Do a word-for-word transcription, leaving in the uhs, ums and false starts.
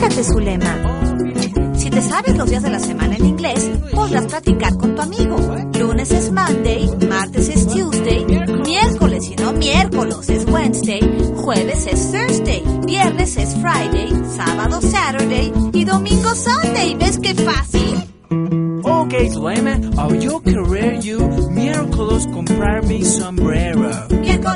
Fíjate su lema. Si te sabes los días de la semana en inglés, podrás practicar con tu amigo. Lunes es Monday, martes es Tuesday, miércoles y no miércoles es Wednesday, jueves es Thursday, viernes es Friday, sábado Saturday y domingo Sunday. ¿Ves qué fácil? Okay, Suema, I'll yo querer you miércoles comprar mi sombrero. Miércoles